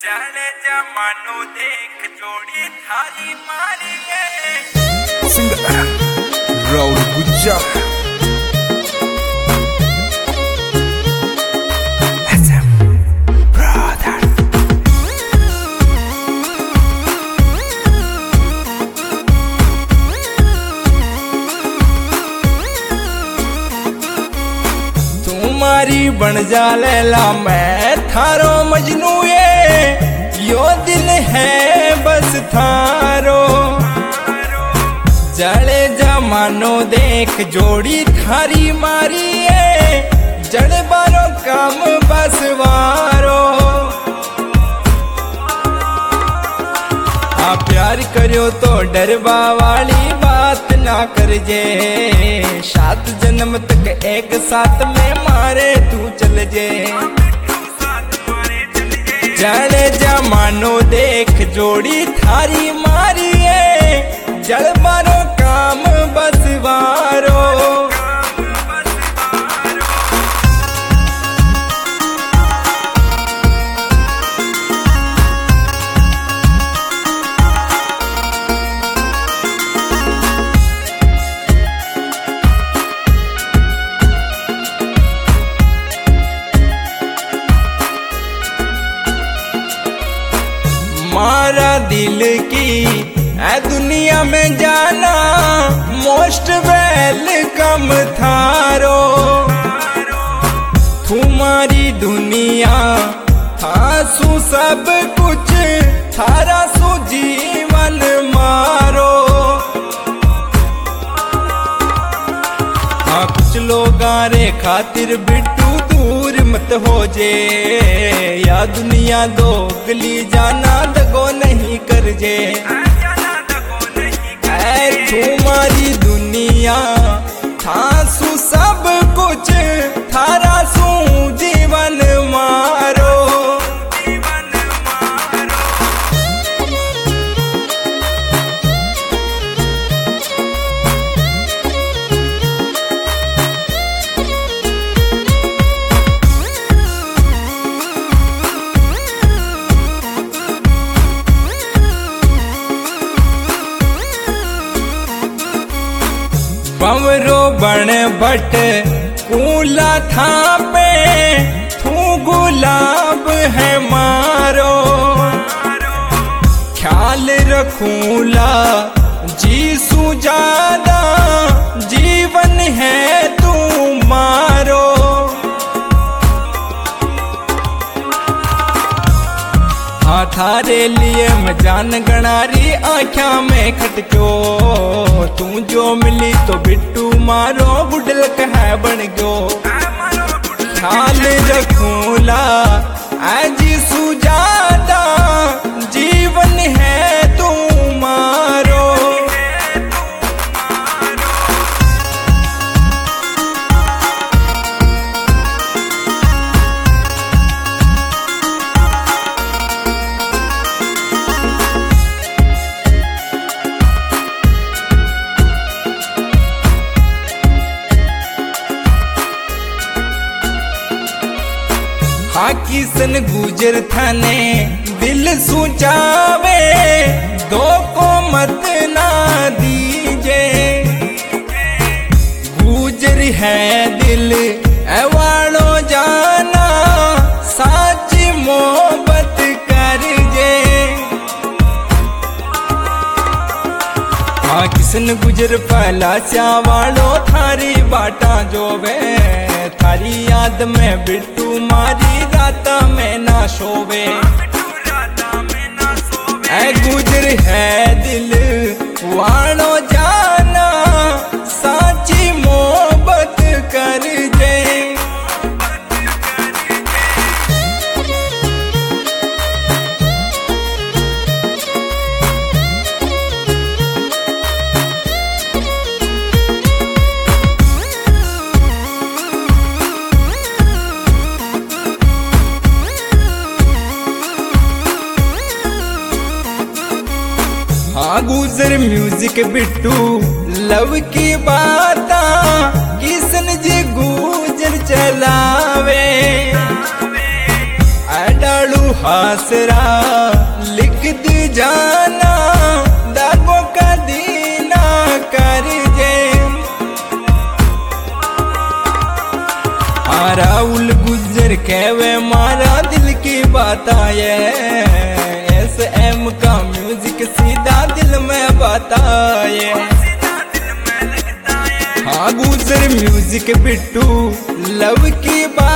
जाने जमानो देख जोड़ी थारी मारी है सिंगर राहुल गुज्जा तुम्हारी बन जा लैला मैं थारो मजनू यो दिल है बस थारो जड़े जमानो देख जोड़ी थारी मारी है जड़े बारो काम बस वारो आ प्यार करो तो डरवा वाली बात ना कर जे 7 जन्म तक एक साथ में मारे तू चल जे जाने जमानो देख जोड़ी थारी मारी है जल मारो काम बस वारो मारा दिल की है दुनिया में जाना मोस्ट वेलकम थारो तुम्हारी दुनिया थासु सब कुछ थारा सु जीवन मारो हाँ कुछ लोग रे खातिर बिट्टू दूर मत हो जे या दुनिया दोगली जाना दगो नहीं कर जे तुम्हारी दुनिया थासु सब कुछ थारा सु जीवन मारो बवरो बण बट कूला था पे तू गुलाब है मारो ख्याल रखूला जीसू ज्यादा जीवन है तू मारो हाँ थारे लिए मैं जान गणारी आँख्या में खटक्यो तू जो मिली तो बिट्टू मारो बुडल कह बन गयो ख्याल रखूला आजी सुजादा जीवन है तू मारो हाँ किसन गुजर थाने दिल सुचावे दो को मत ना दीजे गुजर है दिल एवाड़ो जाना साची मोहब्बत कर जे हाँ किसन गुजर पहला चावाड़ो थारी बाटा जोवे थारी याद में बिट्टू मारी रात में ना सोवे ऐ गुजर है दिल वाणो जाना साची मोहब्बत कर जे हाँ गुजर म्यूजिक बिट्टू लव की बात किसन जी गुजर चलावे डालू हासरा लिख दी जाना दागों का दीना कर जे राहुल गुजर कहवे मारा दिल की बात आए SM का म्यूजिक सीधा दिल में बताए हाँ गुजर म्यूजिक बिट्टू लव की बात